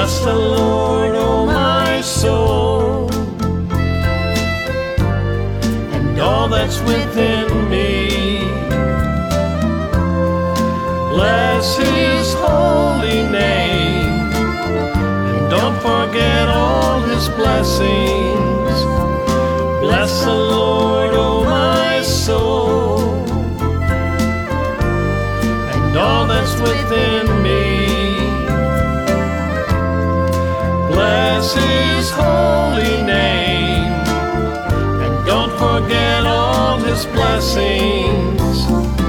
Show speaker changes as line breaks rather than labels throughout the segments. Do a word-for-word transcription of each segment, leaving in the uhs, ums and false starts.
Bless the Lord, oh my soul, and all that's within me. Bless His holy name, and don't forget all His blessings. Bless the Lord, oh my soul, and all that's within me. Bless His holy name, and don't forget all His blessings.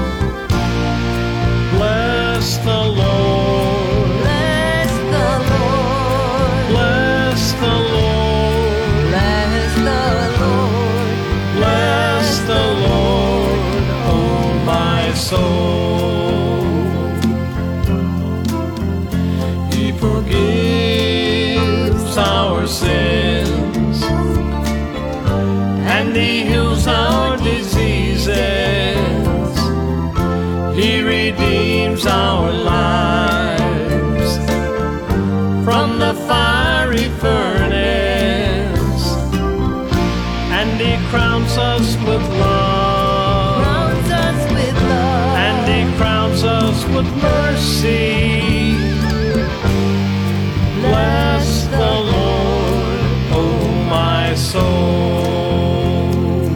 Bless the Lord,
Bless the Lord,
bless the Lord,
bless the Lord,
bless the Lord, oh my soul. He forgives our sins, and He heals our diseases. He redeems our lives from the fiery furnace, and He crowns us with love,
crowns us with love,
and He crowns us with mercy. Bless the Lord, oh my soul.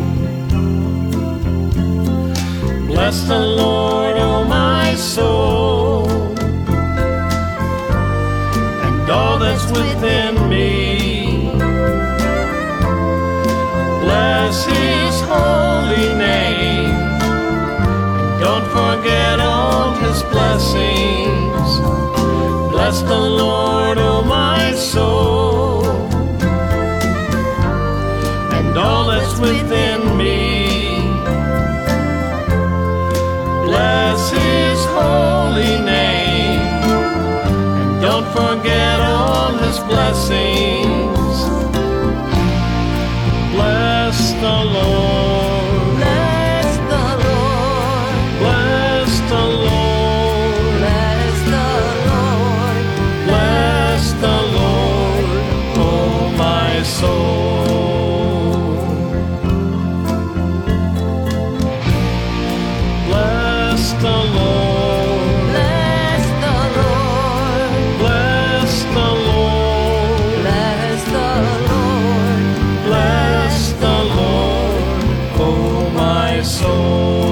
Bless the Lord, oh my soul, and all that's within me. Bless His holy name, and don't forget all His blessings. Bless the Lord, oh my soul, and all that's within me. Bless His holy name, and don't forget all His blessings. Bless the Lord,
bless the Lord,
bless the Lord,
bless the Lord,
bless the Lord, oh my soul. Bless the Lord,
bless the Lord,
bless the Lord,
bless the Lord,
bless the Lord, oh my soul.